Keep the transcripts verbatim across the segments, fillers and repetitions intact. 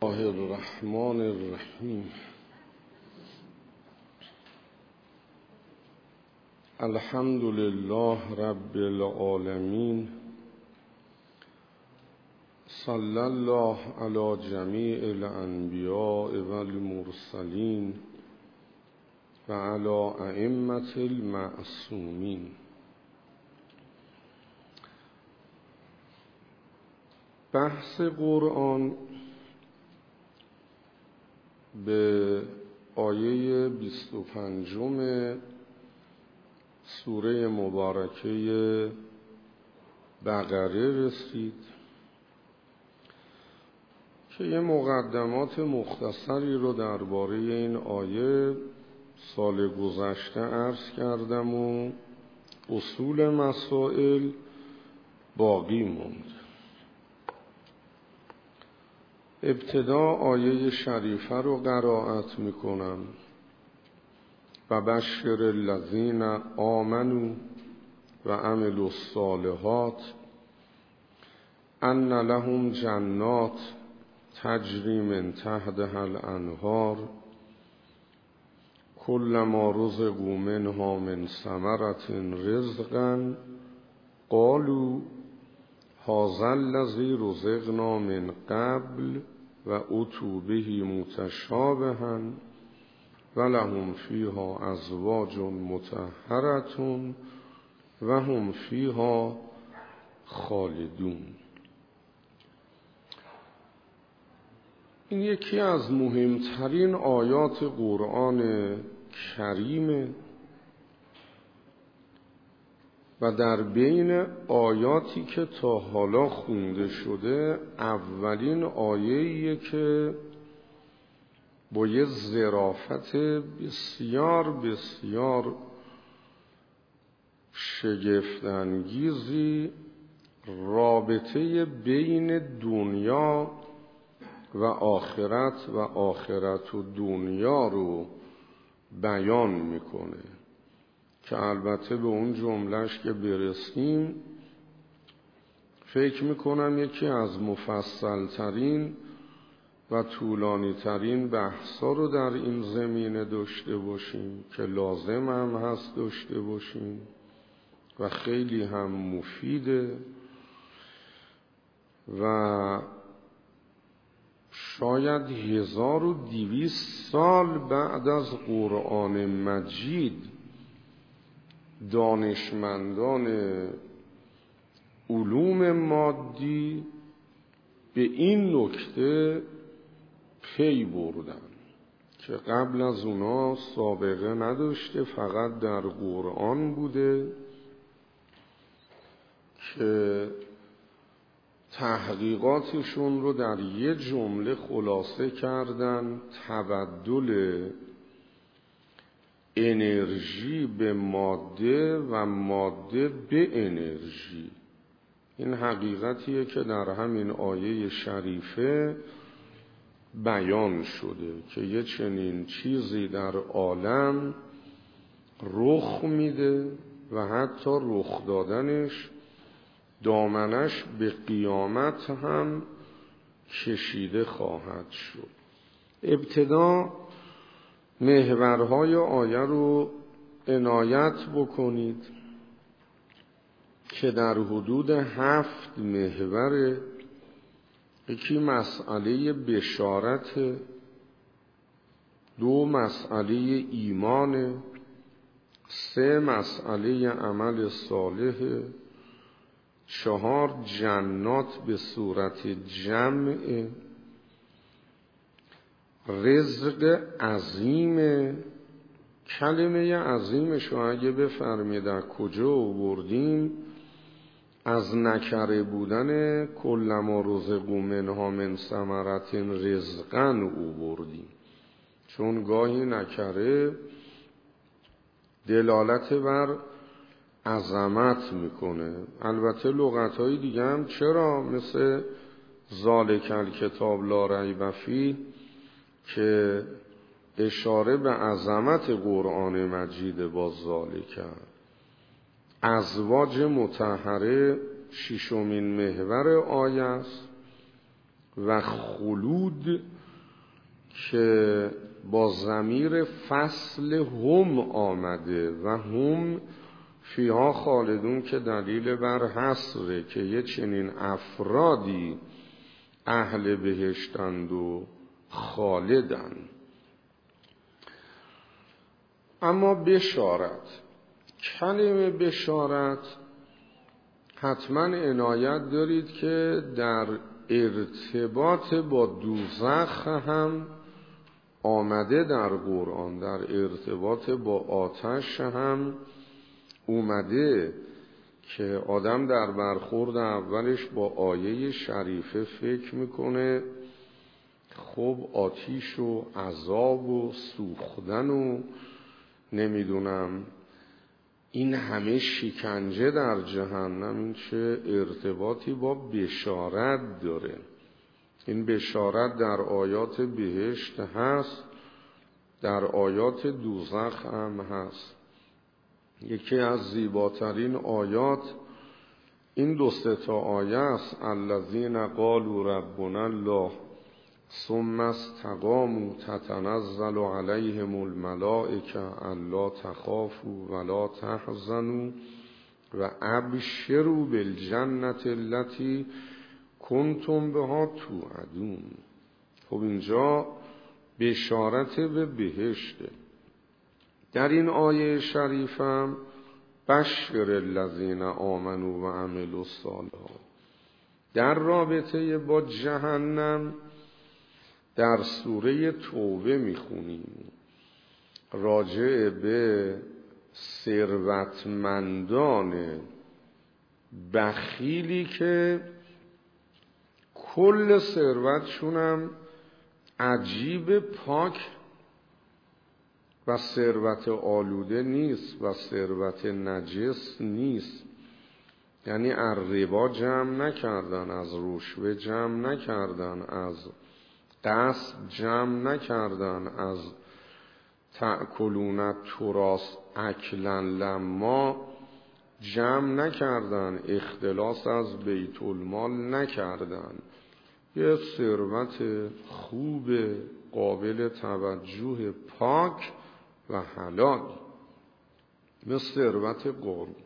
الله الرحمن الرحیم. الحمد لله رب العالمین. صلی الله علی جمیع الانبیاء والمرسلین و علی ائمة المعصومین. بحث قرآن به آیه بیست و پنجم سوره مبارکه بقره رسید که یه مقدمات مختصری رو درباره این آیه سال گذشته عرض کردم و اصول مسائل باقی موند. ابتدا آیه شریفه رو قرائت میکنم: و بشر الذین آمنوا و عملوا الصالحات ان لهم جنات تجری من تحتها الانهار کلما رزقوا منها من ثمرة رزقا قالوا هذا الذی رزقنا من قبل و اتوا به متشابها و لهم فیها ازواج مطهرة و هم فیها خالدون. این یکی از مهمترین آیات قرآن کریمه و در بین آیاتی که تا حالا خونده شده اولین آیه‌ایه که با یه ظرافت بسیار بسیار شگفت‌انگیزی رابطه بین دنیا و آخرت و آخرت و دنیا رو بیان میکنه که البته به اون جملهش که برسیم فکر میکنم یکی از مفصل ترین و طولانی ترین بحثا رو در این زمینه داشته باشیم که لازم هم هست داشته باشیم و خیلی هم مفیده و شاید هزار و دویست سال بعد از قرآن مجید دانشمندان علوم مادی به این نکته پی بردن که قبل از اونا سابقه نداشته، فقط در قرآن بوده که تحقیقاتشون رو در یه جمله خلاصه کردن: تبدل انرژی به ماده و ماده به انرژی. این حقیقتیه که در همین آیه شریفه بیان شده که یه چنین چیزی در عالم رخ میده و حتی رخ دادنش دامنش به قیامت هم کشیده خواهد شد. ابتدا محورهای آیه رو عنایت بکنید که در حدود هفت محور. یکی مسئله بشارت، دو مسئله ایمان، سه مسئله عمل صالح، چهار جنات به صورت جمع، رزق عظیم. کلمه عظیمش رو اگه بفرمید از کجا آوردیم؟ از نکره بودن کلما رزقوا منها من ثمرة رزقا آوردیم، چون گاهی نکره دلالت بر عظمت میکنه. البته لغتهای دیگه هم چرا، مثل ذالک الکتاب لا ریب فیه که اشاره به عظمت قرآن مجید با ذالک. ازواج مطهره ششمین محور آیه است و خلود که با ضمیر فصل هم آمده و هم فیها خالدون که دلیل بر حصره که یه چنین افرادی اهل بهشتند و خالدند. اما بشارت، کلمه بشارت حتما عنایت دارید که در ارتباط با دوزخ هم آمده در قرآن، در ارتباط با آتش هم اومده که آدم در برخورد اولش با آیه شریفه فکر میکنه خب آتیش و عذاب و سوختن و نمیدونم این همه شکنجه در جهنم، این چه ارتباطی با بشارت داره؟ این بشارت در آیات بهشت هست، در آیات دوزخ هم هست. یکی از زیباترین آیات این دو سه تا آیه است: الذین قالوا ربنا الله ثم استقاموا تتنزل علیهم الملائکه الا تخافوا ولا تحزنوا و ابشروا بالجنة التي کنتم بها توعدون. خب اینجا بشارت به بهشته. در این آیه شریفم بشر الذین آمنوا و عملوا الصالحات. در رابطه با جهنم در سوره توبه میخونیم راجع به ثروتمندان بخیلی که کل ثروتشونم عجیب پاک و ثروت آلوده نیست و ثروت نجس نیست. یعنی از ربا جمع نکردن، از رشوه جمع نکردن، از قصب جمع نکردن، از تأکلون التراث اکلا لما جمع نکردن، اختلاس از بیت المال نکردن. یه ثروت خوب قابل توجه پاک و حلال مثل ثروت قارون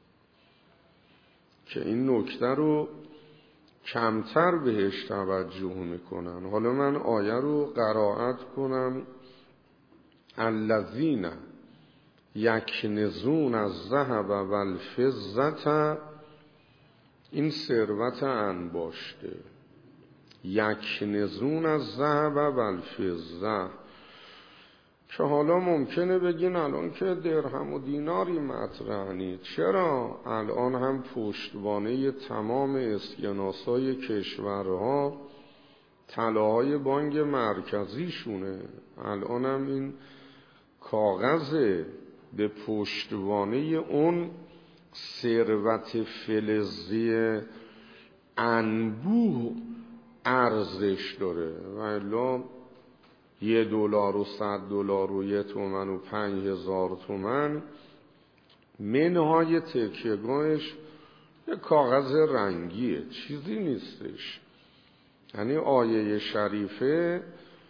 که این نکته رو کمتر بهش توجه میکنن. حالا من آیه رو قرائت کنم: الذین یکنزون الذهب والفضة، این ثروت انباشته، یکنزون الذهب والفضة، که حالا ممکنه بگین الان که درهم و دیناری مطرح نیست، چرا الان هم پشتوانه تمام اسکناسای کشورها طلاهای بانک مرکزیشونه. الان هم این کاغذ به پشتوانه اون ثروت فلزی انبوه ارزش داره، و الا یه دلار و صد دلار و یه تومن و پنج هزار تومن منهای تکیهگاهش یه کاغذ رنگیه، چیزی نیستش. یعنی آیه شریفه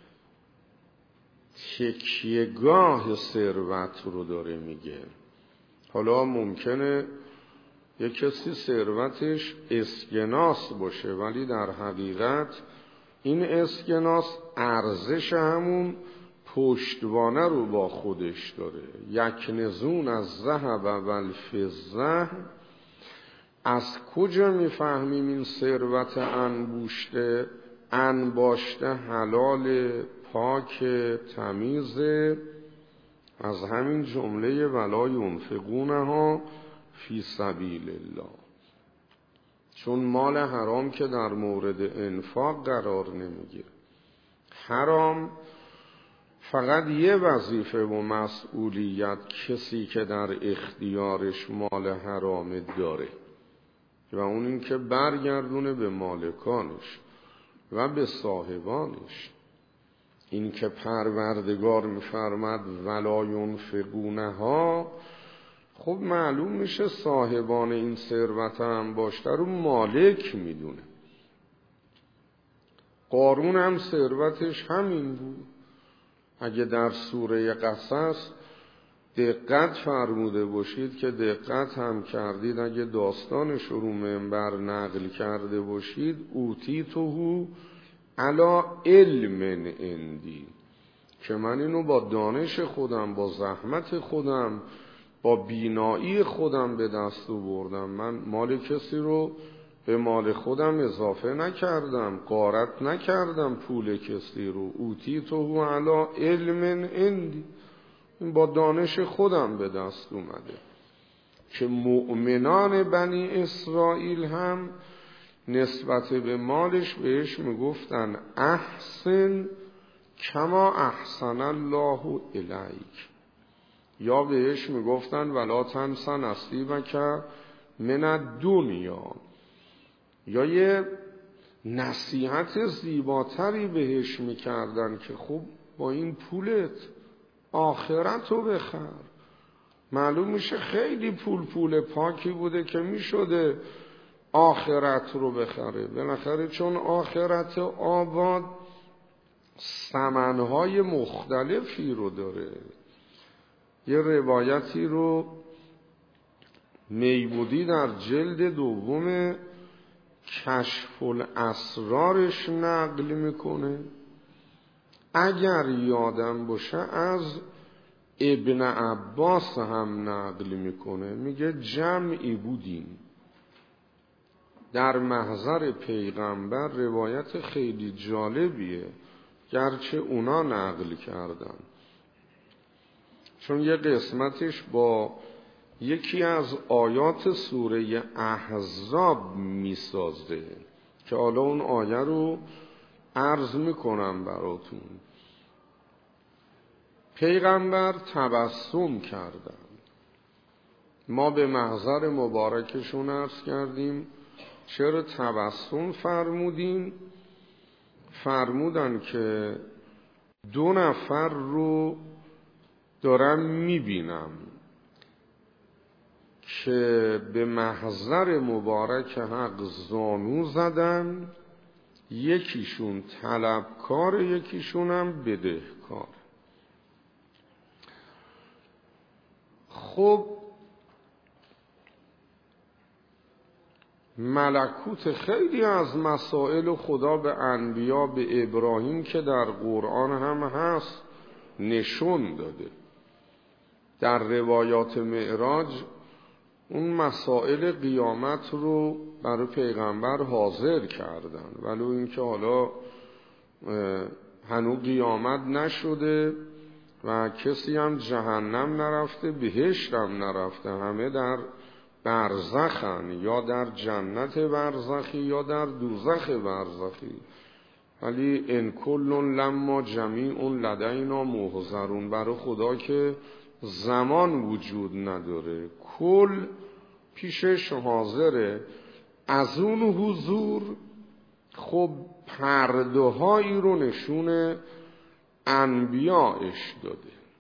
تکیهگاه ثروت رو داره میگه. حالا ممکنه یه کسی ثروتش اسکناس باشه ولی در حقیقت این اسکناس ارزش همون پشتوانه رو با خودش داره. یکنزون الذهب والفضة، از کجا میفهمیم این ثروت انبوشته انباشته حلال پاک تمیزه؟ از همین جمله ولا ینفقونها فی سبیل الله. چون مال حرام که در مورد انفاق قرار نمیگیره. حرام فقط یه وظیفه و مسئولیت کسی که در اختیارش مال حرام داره و اون این که برگردونه به مالکانش و به صاحبانش. این که پروردگار میفرمد ولا ینفقونها، خب معلوم میشه صاحبان این ثروت هم باشته رو مالک میدونه. قارون هم ثروتش همین بود. اگه در سوره قصص دقت فرموده باشید که دقت هم کردید، اگه داستانش رو منبر نقل کرده باشید، اوتیتهو علی علم عندی، که من اینو با دانش خودم، با زحمت خودم، با بینایی خودم به دست آوردم. من مال کسی رو به مال خودم اضافه نکردم، غارت نکردم پول کسی رو. اوتیتهو علی علم عندی، این با دانش خودم به دست اومده. که مؤمنان بنی اسرائیل هم نسبت به مالش بهش میگفتن احسن کما احسن الله الیک، یا بهش میگفتن ولا تنس نصیبک من الدنیا، یا یه نصیحت زیباتری بهش میکردن که خب با این پولت آخرت رو بخر. معلوم میشه خیلی پول پول پاکی بوده که میشده آخرت رو بخره. بالاخره چون آخرت آباد ثمنهای مختلفی رو داره. یه روایتی رو میبودی در جلد دوم کشف الاسرارش نقل میکنه، اگر یادم باشه از ابن عباس هم نقل میکنه. میگه جمعی بودیم در محضر پیغمبر، روایت خیلی جالبیه گرچه اونا نقل کردن، چون یه قسمتش با یکی از آیات سوره احزاب میسازه که حالا اون آیه رو عرض میکنم براتون. پیغمبر تبسم کردن، ما به محضر مبارکشون عرض کردیم چرا تبسم فرمودین؟ فرمودن که دو نفر رو دارم میبینم که به محضر مبارک حق زانو زدن، یکیشون طلبکار، یکیشون هم بدهکار. خب ملکوت خیلی از مسائل خدا به انبیا، به ابراهیم که در قرآن هم هست نشون داده. در روایات معراج اون مسائل قیامت رو برای پیغمبر حاضر کردن، ولو اینکه حالا هنوز قیامت نشده و کسی هم جهنم نرفته، بهشت هم نرفته، همه در برزخن، یا در جنت برزخی یا در دوزخ برزخی. ولی ان کل لما جمیع لدینا محضرون، برای خدا که زمان وجود نداره، کل پیشش حاضره. از اون حضور خب پرده هایی رو نشون انبیاءش داده.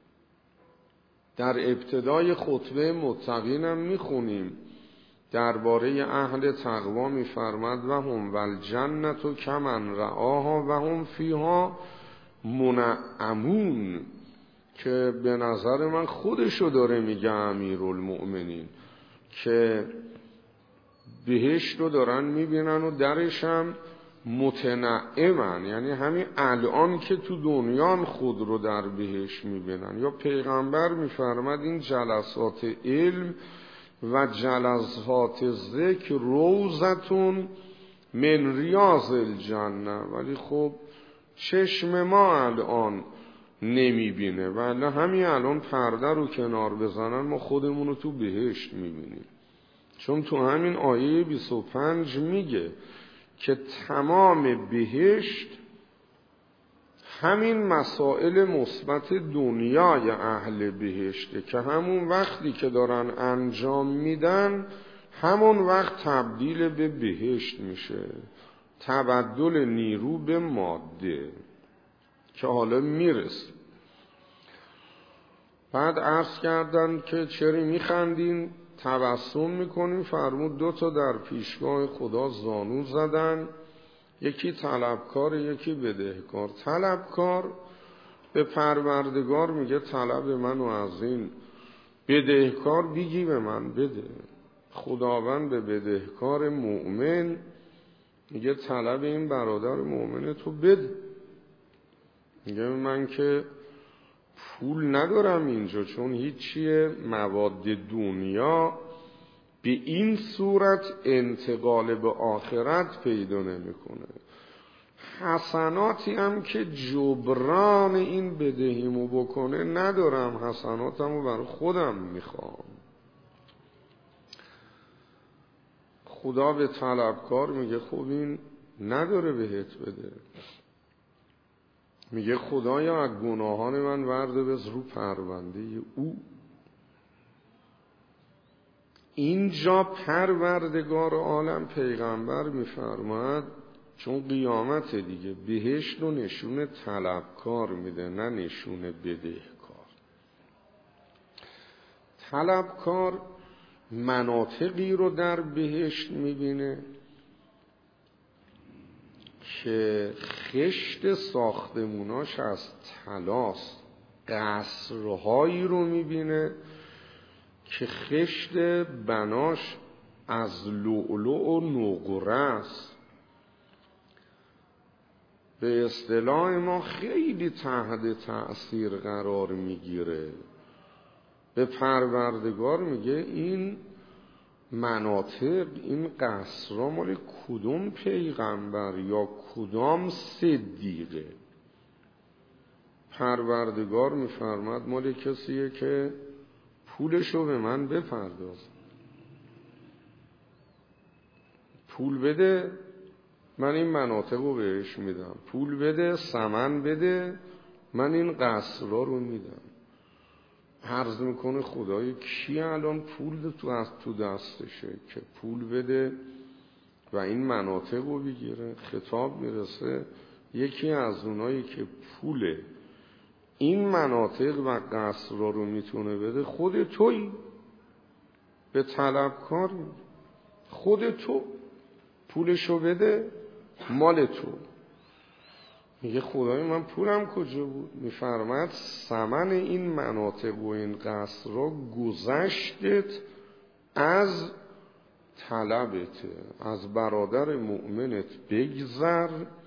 در ابتدای خطبه متقین هم میخونیم درباره اهل تقوا میفرماد و هم والجنت کمن رعاها و هم فیها منعمون، که به نظر من خودشو داره میگه امیرالمؤمنین که بهشت رو دارن میبینن و درش هم متنعمن، یعنی همین الان که تو دنیان خود رو در بهشت میبینن. یا پیغمبر میفرماد این جلسات علم و جلسات ذکر روزتون من ریاض الجنه، ولی خب چشم ما الان نمیبینه، ولی همین الان پرده رو کنار بزنن ما خودمون رو تو بهشت میبینیم. چون تو همین آیه بیست و پنج میگه که تمام بهشت همین مسائل مثبت دنیای اهل بهشته که همون وقتی که دارن انجام میدن همون وقت تبدیل به بهشت میشه، تبدل نیرو به ماده که حالا میرسه. بعد عرض کردن که چرا میخندین تبسم میکنین؟ فرمود دو تا در پیشگاه خدا زانو زدن، یکی طلبکار، یکی بدهکار. طلبکار به پروردگار میگه طلب منو از این، بدهکار بیگی به من بده. خداوند به بدهکار مؤمن میگه طلب این برادر مؤمن تو بده. میگه من که پول ندارم اینجا، چون هیچیه مواد دنیا به این صورت انتقال به آخرت پیدا نمیکنه. حسناتی هم که جبران این بدهیمو بکنه ندارم، حسناتمو برای خودم میخوام. خدا به طلبکار میگه خب این نداره بهت بده. میگه خدایا از گناهان من ورده بز رو پرونده او. اینجا پروردگار عالم پیغمبر میفرماد چون قیامت دیگه بهشت و نشون طلبکار میده، نه نشون بدهکار. طلبکار مناطقی رو در بهشت میبینه که خشت ساختموناش از طلاست. قصرهایی رو میبینه که خشت بناش از لؤلؤ و نقره است. به اصطلاح ما خیلی تحت تأثیر قرار میگیره. به پروردگار میگه این مناطق، این قصرها مال کدوم پیغمبر یا کدام صدیقه؟ پروردگار میفرماد مال کسیه که پولشو به من بپرداز. پول بده من این مناطق رو بهش میدم، پول بده، ثمن بده، من این قصرها رو میدم. عرض میکنه خدای کی الان پول تو از تو دستشه که پول بده و این مناطق رو بگیره؟ خطاب میرسه یکی از اونایی که پول این مناطق و قصرها رو میتونه بده خود تویی. به طلبکاری خود تو پولشو بده، مال تو. میگه خدای من پولم کجا بود؟ میفرماد ثمن این مناطق و این قصرها گذشتت از طلبته، از برادر مؤمنت بگذر،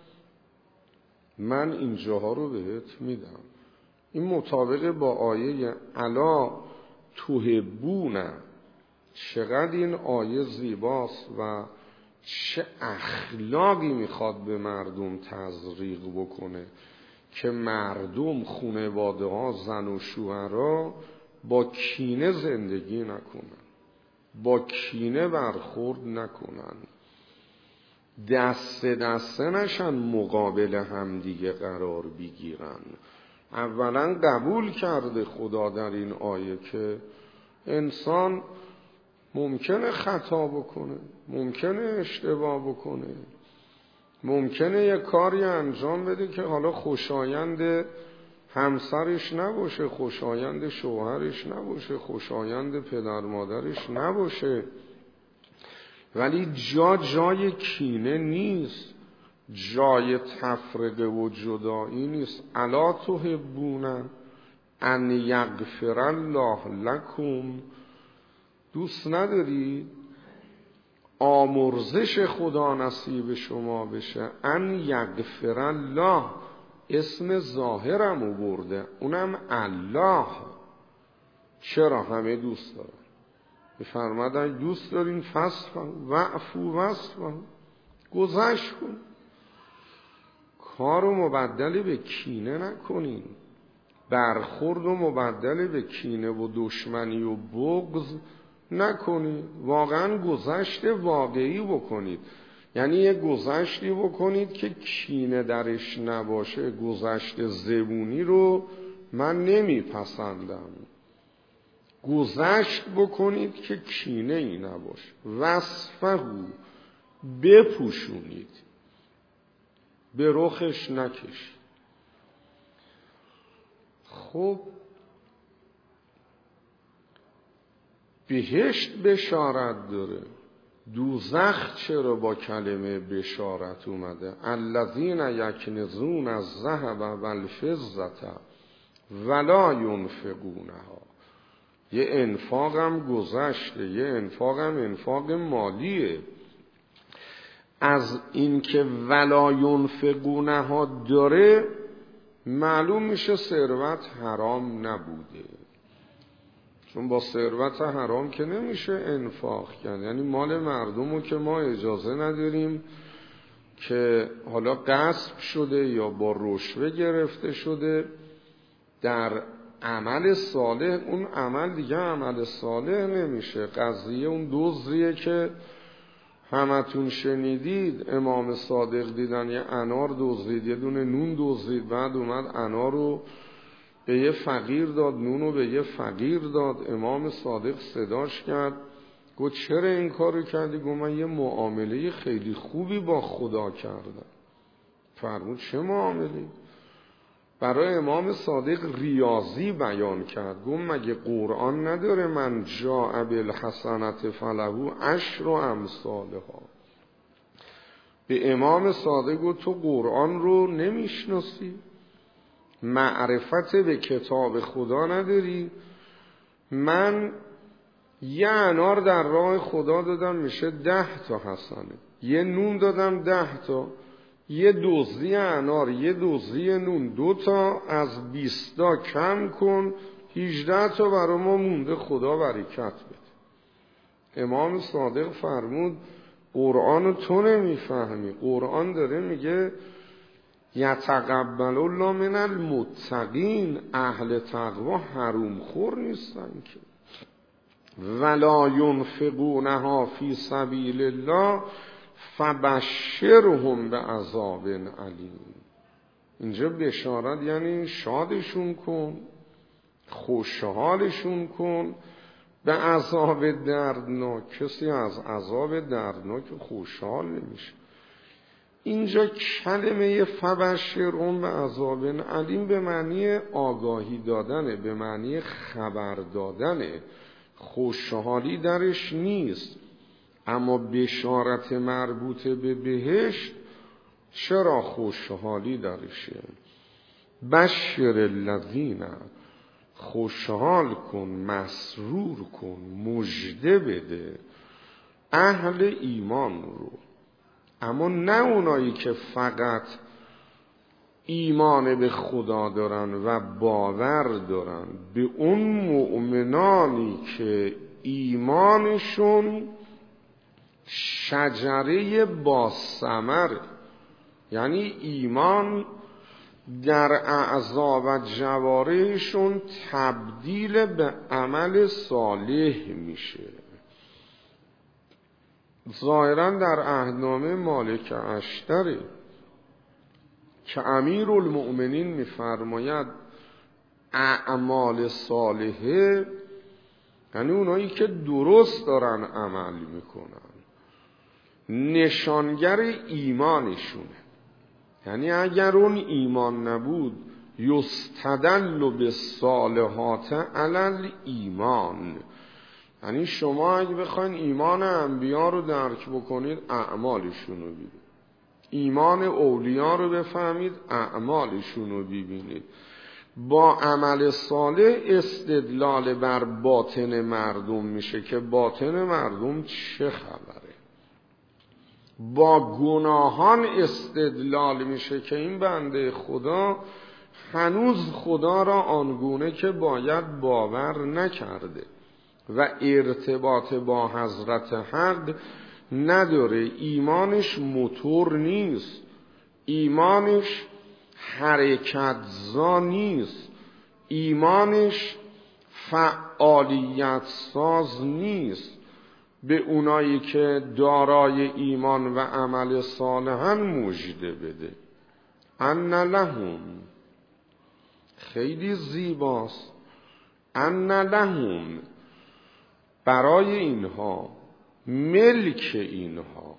من اینجاها رو بهت میدم. این مطابق با آیه الا تحبون. چقدر این آیه زیباست و چه اخلاقی میخواد به مردم تزریق بکنه که مردم، خانواده ها، زن و شوهرها با کینه زندگی نکنن، با کینه برخورد نکنن، دست دسته نشن مقابل همدیگه قرار بگیرن. اولا قبول کرده خدا در این آیه که انسان ممکنه خطا بکنه، ممکنه اشتباه بکنه، ممکنه یه کاری انجام بده که حالا خوشایند همسرش نباشه، خوشایند شوهرش نباشه، خوشایند پدر مادرش نباشه، ولی جا جای کینه نیست، جای تفرقه و جدایی نیست. الا تحبون ان یغفر الله لکم. دوست نداری آمرزش خدا نصیب شما بشه؟ ان یغفر الله، اسم ظاهرم رو برده، اونم الله. چرا؟ همه دوست دارن. بفرمادن دوست دارین فصفا وعفو وصفا، گذشت کن، کارو مبدل به کینه نکنین، برخورد و مبدل به کینه و دشمنی و بغض نکنید. واقعا گذشت واقعی بکنید، یعنی یه گذشتی بکنید که کینه درش نباشه. گذشت زبونی رو من نمیپسندم. گذشت بکنید که کینه ای نباشه. وصفه بپوشونید، به رخش نکش. خب بهشت بشارت داره، دوزخ چرا با کلمه بشارت اومده؟ الذین یکنزون الذهب والفضة ولا ینفقونها. یه انفاقم گذشته، یه انفاقم انفاق مالیه. از اینکه ولا ینفقونها داره معلوم میشه ثروت حرام نبوده، چون با ثروت حرام که نمیشه انفاق کرد. یعنی مال مردم رو که ما اجازه نداریم که حالا غصب شده یا با رشوه گرفته شده در عمل صالح، اون عمل دیگه عمل صالح نمیشه. قضیه اون دزدیه که همتون شنیدید، امام صادق دیدن یه انار دزدید، یه دونه نون دزدید، بعد اومد انار رو به یه فقیر داد، نون رو به یه فقیر داد. امام صادق صداش کرد، گفت چرا این کار رو کردی؟ گفت من یه معامله خیلی خوبی با خدا کردم. فرمود چه معامله؟ برای امام صادق ریاضی بیان کرد. گفت مگه قرآن نداره من جاء بالحسنة فله عشر امثالها؟ به امام صادق گفت تو قرآن رو نمیشناسی؟ معرفت به کتاب خدا نداری؟ من یه انار در راه خدا دادم میشه ده تا حسنه، یه نون دادم ده تا، یه دوزی انار یه دوزی نون دو تا، از بیستا کم کن، هجده تا برای ما مونده، خدا برکت بده. امام صادق فرمود قرآن تو نمیفهمی، قرآن داره میگه یتقبل الله من المتقین، اهل تقوا حروم خور نیستن که. ولا ینفقونها فی سبیل الله فبشرهم بعذاب علیم. اینجا بشارت یعنی شادشون کن، خوشحالشون کن به عذاب دردناک. کسی از عذاب دردناک خوشحال نمیشه. اینجا کلمه فبشرهم بعذاب علیم به معنی آگاهی دادنه، به معنی خبر دادنه، خوشحالی درش نیست. اما بشارت مربوط به بهشت چرا خوشحالی درشه؟ بشر الذین، خوشحال کن، مسرور کن، مژده بده اهل ایمان رو، اما نه اونایی که فقط ایمان به خدا دارن و باور دارن، به اون مؤمنانی که ایمانشون شجره با ثمر، یعنی ایمان در اعضا و جوارحشون تبدیل به عمل صالح میشه. ظاهرا در عهدنامه مالک اشتری که امیر المؤمنین میفرماید اعمال صالحه یعنی اونایی که درست دارن عمل میکنن، نشانگر ایمانشونه. یعنی اگر اون ایمان نبود یستدل بالصالحات علی ایمان، یعنی شما اگه بخواین ایمان انبیا رو درک بکنید اعمالشون رو ببینید، ایمان اولیاء رو بفهمید اعمالشون رو ببینید. با عمل صالح استدلال بر باطن مردم میشه که باطن مردم چه خبره. با گناهان استدلال میشه که این بنده خدا هنوز خدا را آنگونه که باید باور نکرده و ارتباط با حضرت حق نداره. ایمانش موتور نیست، ایمانش حرکت زا نیست، ایمانش فعالیت ساز نیست. به اونایی که دارای ایمان و عمل صالحن مژده بده. ان لهم، خیلی زیباست، ان لهم، برای اینها، ملک اینها،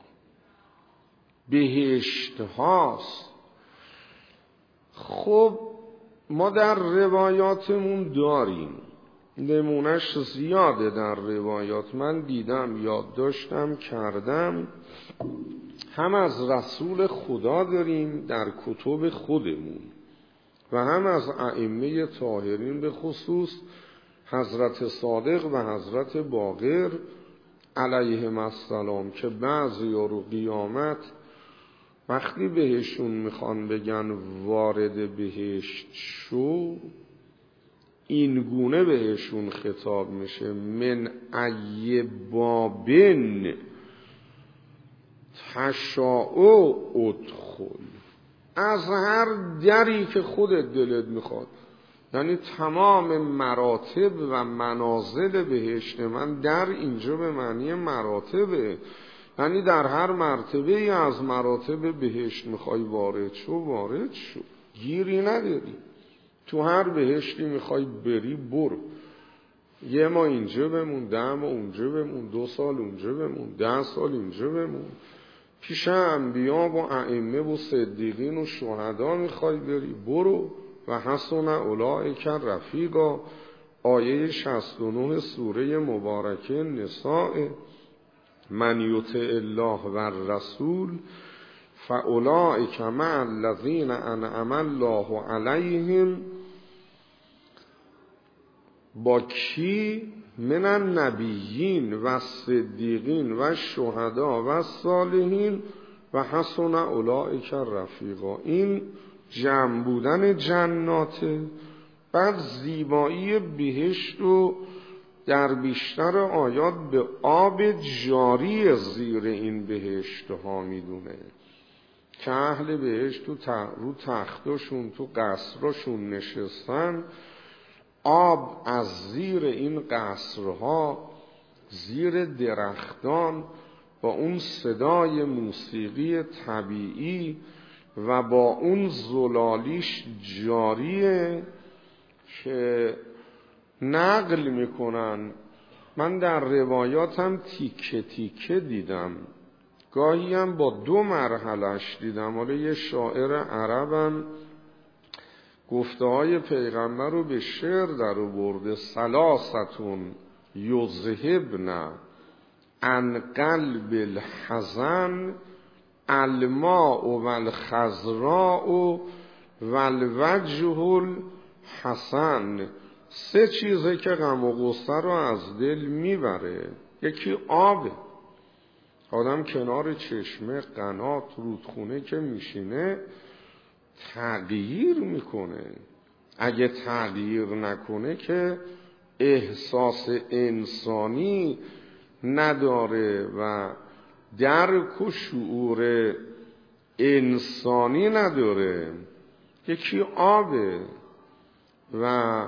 بهشت هاست. خب ما در روایاتمون داریم نمونش زیاده در روایات، من دیدم، یاد داشتم، کردم. هم از رسول خدا داریم در کتب خودمون و هم از ائمه طاهرین، به خصوص حضرت صادق و حضرت باقر علیهم السلام، که بعضی رو قیامت وقتی بهشون میخوان بگن وارد بهشت شو، این گونه بهشون خطاب میشه: من ای بابن تشاء ادخل، از هر دری که خودت دلت میخواد. یعنی تمام مراتب و منازل بهشت من در اینجا به معنی مراتبه، یعنی در هر مرتبه ای از مراتب بهشت میخوای وارد شو وارد شو، گیری نداری. تو هر بهشتی میخوای بری برو، یه ما اینجا بمون، ده ما اونجا بمون، دو سال اونجا بمون، ده سال اینجا بمون. پیش انبیا و ائمه و صدیقین و شهدا میخوای بری برو. و حسن اولئک رفیقا، آیه شصت و نه سوره مبارکه نساء: من یطع الله و الرسول فاولئک مع الذین انعم الله علیهم. با کی؟ من النبیین و صدیقین و شهدا و صالحین و حسن اولئک رفیقا. این جمع بودن جناته. بعد زیبایی بهشت رو در بیشتر آیات به آب جاری زیر این بهشت ها میدونه که اهل بهشت تو رو تختاشون، تو قصراشون نشستن، آب از زیر این قصرها، زیر درختان، با اون صدای موسیقی طبیعی و با اون زلالیش جاریه که نقل میکنن. من در روایاتم تیکه تیکه دیدم، گاهی هم با دو مرحلش دیدم. حالا یه شاعر عربم گفته های پیغمبر رو به شعر در آورده: سلاستون یذهبن عن قلب الحزن الماء و الخضراء و الوجه الحسن. سه چیزه که غم و غصه رو از دل میبره. یکی آبه، آدم کنار چشمه، قنات، رودخونه که میشینه تغییر میکنه. اگه تغییر نکنه که احساس انسانی نداره و درک و شعور انسانی نداره. یکی آبه و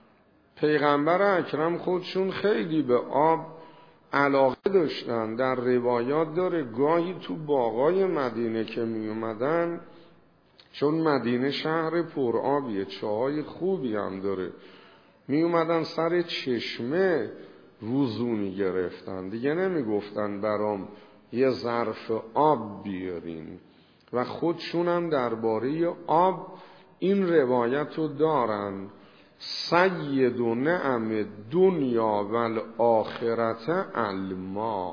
پیغمبر اکرم خودشون خیلی به آب علاقه داشتن. در روایات داره گاهی تو باغای مدینه که می اومدن، چون مدینه شهر پرآبیه، چاهای خوبی هم داره، می اومدن سر چشمه وضو می گرفتن، دیگه نمی گفتن برام یه ظرف آب بیارین. و خودشون هم درباره آب این روایت رو دارن: سید و نعم دنیا و الاخرت الماء.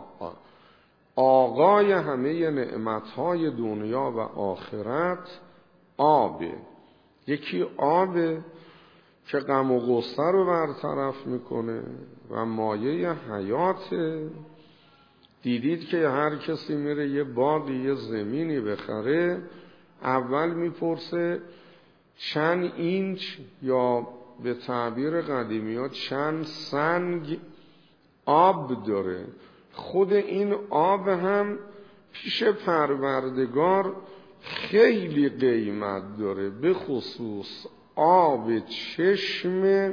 آقای همه نعمتهای دنیا و آخرت آبه. یکی آبه که غم و غصه رو برطرف میکنه و مایه حیاته. دیدید که هر کسی میره یه باغی، یه زمینی بخره، اول میپرسه چند اینچ، یا به تعبیر قدیمی ها چند سنگ آب داره. خود این آب هم پیش پروردگار خیلی قیمت داره، به خصوص آب چشم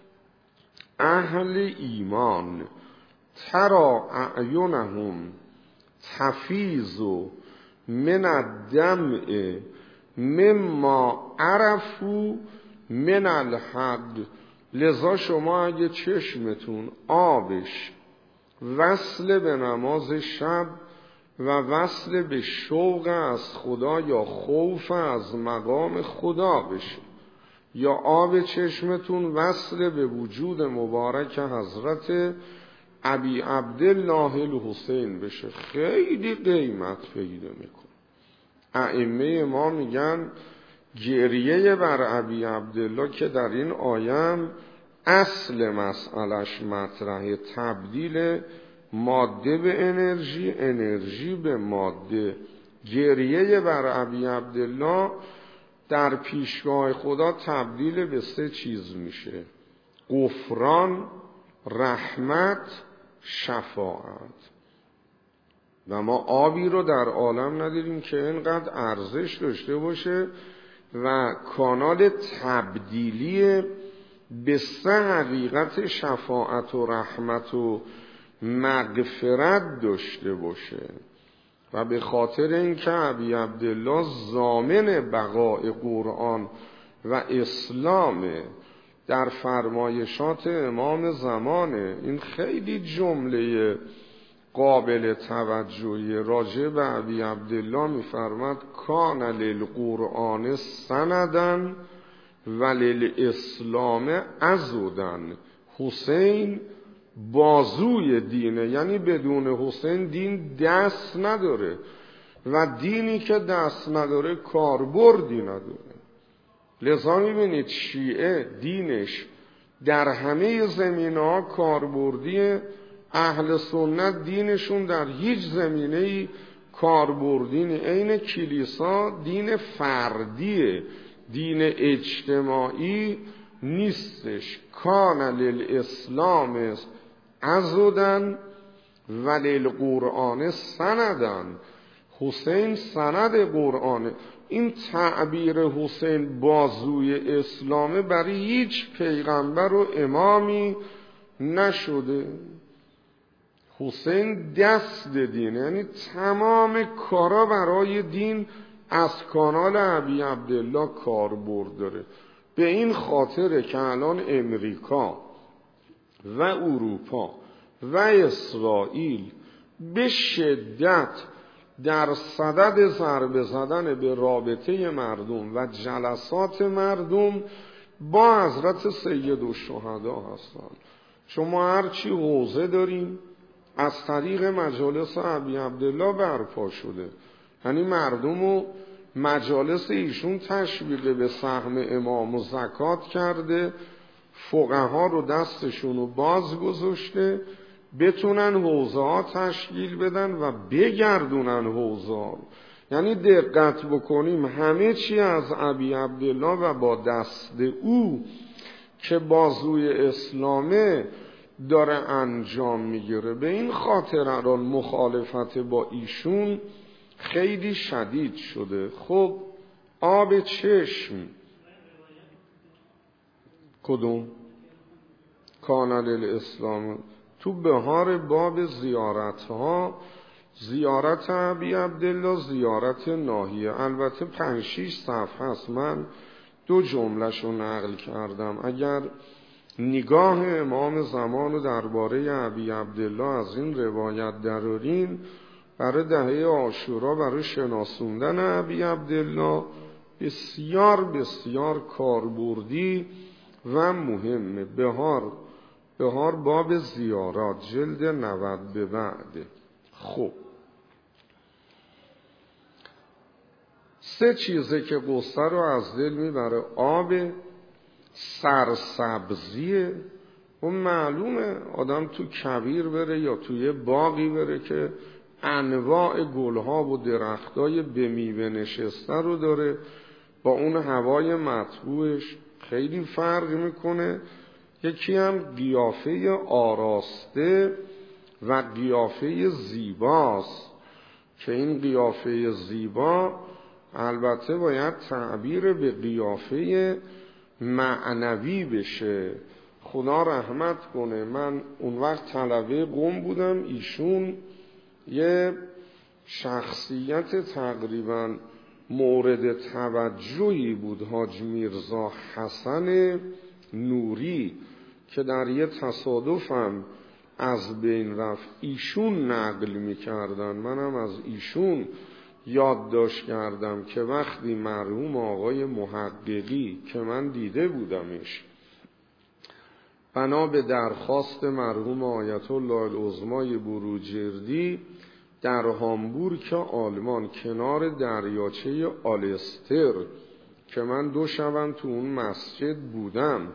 اهل ایمان. ترا اعینهم تفیض من الدمع مما عرفوا من الحق. لذا شما اگه چشمتون آبش وصل به نماز شب و وصل به شوق از خدا یا خوف از مقام خدا بشه، یا آب چشمتون وصل به وجود مبارک حضرت ابی عبدالله الحسین بشه، خیلی قیمت پیدا میکنه. ائمه ما میگن گریه بر ابی عبدالله که در این آیم اصل مسئلش مطرحه، تبدیل ماده به انرژی، انرژی به ماده. گریه بر ابی عبدالله در پیشگاه خدا تبدیل به سه چیز میشه: غفران، رحمت، شفاعت. و ما آبی رو در عالم نداریم که اینقدر ارزش داشته باشه و کانال تبدیلی به سه حقیقت شفاعت و رحمت و مغفرت داشته باشه. و به خاطر اینکه ابی عبدالله ضامن بقای قرآن و اسلام در فرمایشات امام زمانه. این خیلی جمله قابل توجهی. راجع به ابی عبدالله میفرماد کان للقرآن سندن و للاسلام عضدن. حسین بازوی دینه، یعنی بدون حسین دین دست نداره و دینی که دست نداره کاربردی نداره. لذا میبینید شیعه دینش در همه زمینه‌ها کاربردیه، اهل سنت دینشون در هیچ زمینه‌ای کاربردی نیست. عین کلیسا دین فردیه، دین اجتماعی نیستش. کان للاسلام عضدن و للقرآن سندن. حسین سند قرآنه. این تعبیر حسین بازوی اسلامه برای هیچ پیغمبر و امامی نشده. حسین دست دینه، یعنی تمام کارا برای دین از کانال ابی عبدالله کاربرد داره. به این خاطره که الان امریکا و اروپا و اسرائیل به شدت در صدد ضربه زدن به رابطه مردم و جلسات مردم با حضرت سیدالشهدا هستند. شما هرچی حوزه داریم از طریق مجالس ابی عبدالله برپا شده، یعنی مردم و مجالس ایشون تشویق به سهم امام و زکات کرده، فقها رو دستشون رو باز گذاشته بتونن حوزه ها تشکیل بدن و بگردونن حوزه ها. یعنی دقت بکنیم همه چی از ابی عبدالله و با دست او که بازوی اسلامه داره انجام میگیره. به این خاطر الان مخالفت با ایشون خیلی شدید شده. خب آب چشم کدوم؟ کانال الاسلام. تو بهار باب زیارت ها زیارت ابی عبدالله، زیارت ناحیه، البته پنج شیش صفحه هست، من دو جمله‌شو نقل کردم. اگر نگاه امام زمان رو درباره ابی عبدالله از این روایت درارین، برای دهه عاشورا برای شناسوندن ابی عبدالله بسیار بسیار کاربردی و مهمه. بهار بهار باب زیارات جلد نود به بعده. خب سه چیزه که قصه رو از دل میبره: آب، سرسبزیه. و معلومه آدم تو کویر بره یا توی باغی بره که انواع گلها و درختای به میوه نشسته رو داره، با اون هوای مطبوعش خیلی فرق میکنه. یکی هم قیافه آراسته و قیافه زیباست که این قیافه زیبا البته باید تعبیر به قیافه معنوی بشه. خدا رحمت کنه، من اون وقت طلبه قم بودم، ایشون یه شخصیت تقریبا مورد توجهی بود، حاج میرزا حسن نوری، که در یه تصادفم از بین رفت. ایشون نقل میکردن، منم از ایشون یادداشت کردم که وقتی مرحوم آقای محققی که من دیده بودمش بنا به درخواست مرحوم آیت الله العظمای بروجردی در هامبورگ آلمان کنار دریاچه آلستر که من دو شبم تو اون مسجد بودم،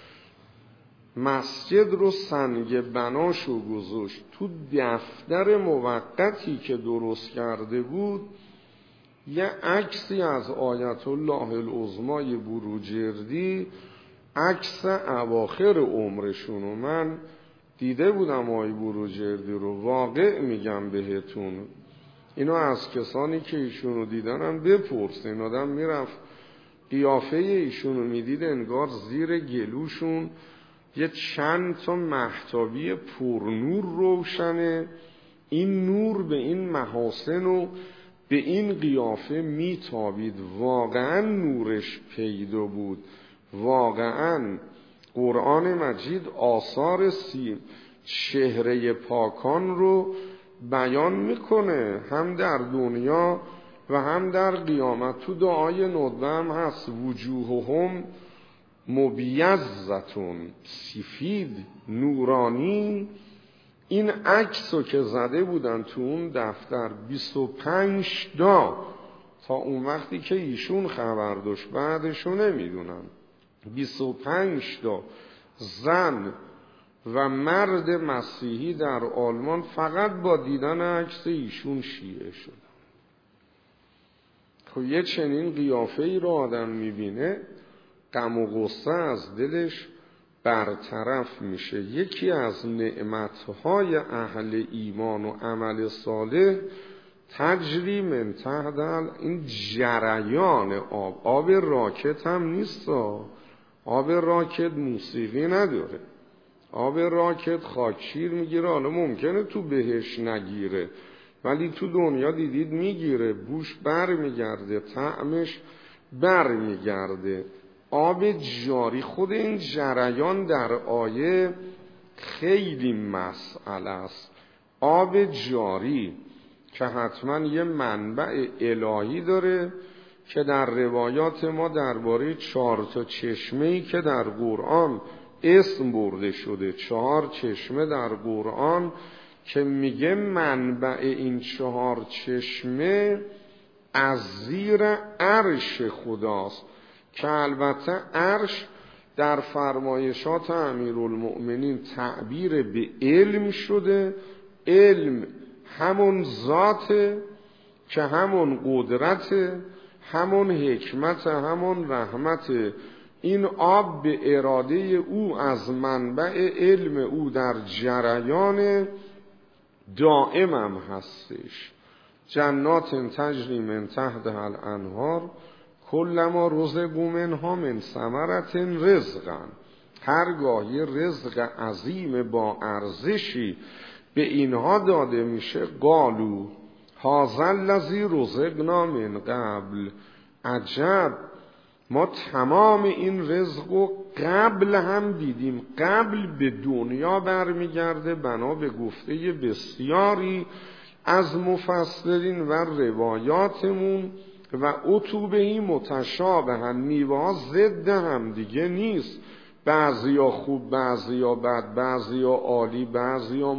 مسجد رو سنگ بناشو گذاشت تو دفتر موقتی که درست کرده بود یه عکسی از آیت الله العظمای بروجردی، عکس اواخر عمرشونو من دیده بودم آقای بروجردی رو، واقع میگم بهتون، اینو از کسانی که ایشونو دیدنم بپرسین. آدم میرفت قیافه ایشونو میدید انگار زیر گلوشون یه چند تا مهتابی پرنور روشنه، این نور به این محاسن و به این قیافه میتابید، واقعا نورش پیدا بود. واقعا قرآن مجید آثار سی چهره پاکان رو بیان میکنه، هم در دنیا و هم در قیامت. تو دعای ندبه هم هست وجوههم مبیضتون، سفید نورانی. این عکس رو که زده بودن تو اون دفتر بیست و پنج تا تا اون وقتی که ایشون خبر داشت، بعدشو نمیدونم، بیست و پنج تا زن و مرد مسیحی در آلمان فقط با دیدن عکس ایشون شیعه شدن. خب یه چنین قیافه ای رو آدم میبینه غم و غصه از دلش برطرف میشه. یکی از نعمتهای اهل ایمان و عمل صالح تجری من تحت این جریان آب. آب راکت هم نیست، آب راکت موسیقی نداره، آب راکت خاکشیر میگیره. حالا ممکنه تو بهش نگیره ولی تو دنیا دیدید میگیره، بوش بر میگرده، طعمش بر میگرده. آب جاری، خود این جریان در آیه خیلی مسئله است. آب جاری که حتما یه منبع الهی داره که در روایات ما درباره چهار تا چشمه‌ای که در قرآن اسم برده شده، چهار چشمه در قرآن که میگه منبع این چهار چشمه از زیر عرش خداست، که البته عرش در فرمایشات امیرالمؤمنین تعبیر به علم شده. علم همون ذاته که همون قدرته، همون حکمت، همون رحمت. این آب به اراده او از منبع علم او در جریان دائمم هستش. جنات تجری من تحتها الانهار کلما رزقوا منها من ثمرة رزقا، هرگاه یه رزق عظیم با ارزشی به اینها داده میشه، قالوا هذا الذی رزقنا من قبل، عجب ما تمام این رزق و قبل هم دیدیم. قبل به دنیا برمیگرده بنا به گفته بسیاری از مفسرین و روایاتمون، و اتوبهی متشابهن، میوه ها ضد هم دیگه نیست، بعضیا خوب بعضیا بد، بعضیا عالی بعضیا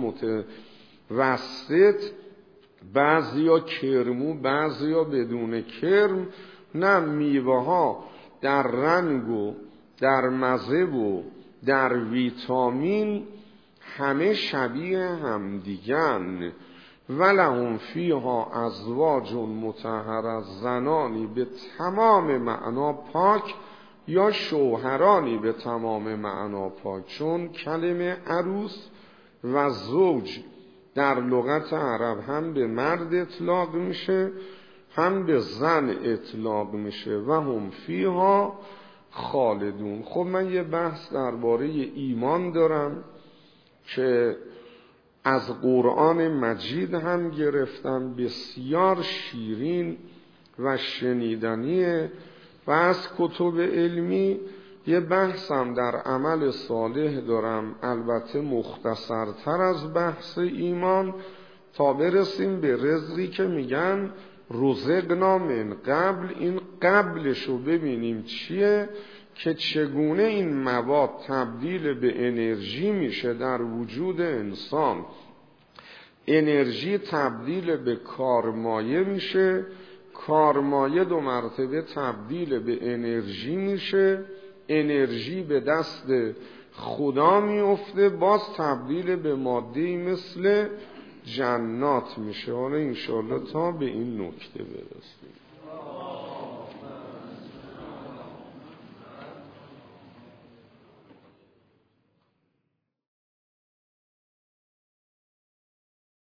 متوسط، بعضیا کرمو بعضیا بدون کرم. نه، میوه ها در رنگ و در مزه و در ویتامین همه شبیه هم دیگن. ولهم فیها ازواج مطهره، زنانی به تمام معنا پاک یا شوهرانی به تمام معنا پاک، چون کلمه عروس و زوج در لغت عرب هم به مرد اطلاق میشه هم به زن اطلاق میشه. و هم فیها خالدون. خب من یه بحث درباره ایمان دارم که از قرآن مجید هم گرفتم، بسیار شیرین و شنیدنیه، و از کتب علمی یه بحثم در عمل صالح دارم، البته مختصرتر از بحث ایمان، تا برسیم به رزقی که میگن رزقنا من قبل، این قبلش رو ببینیم چیه که چگونه این مواد تبدیل به انرژی میشه در وجود انسان. انرژی تبدیل به کارمایه میشه، کارمایه دو مرتبه تبدیل به انرژی میشه، انرژی به دست خدا میفته، باز تبدیل به ماده‌ای مثل جنات میشه. حالا انشاءالله تا به این نکته برسیم.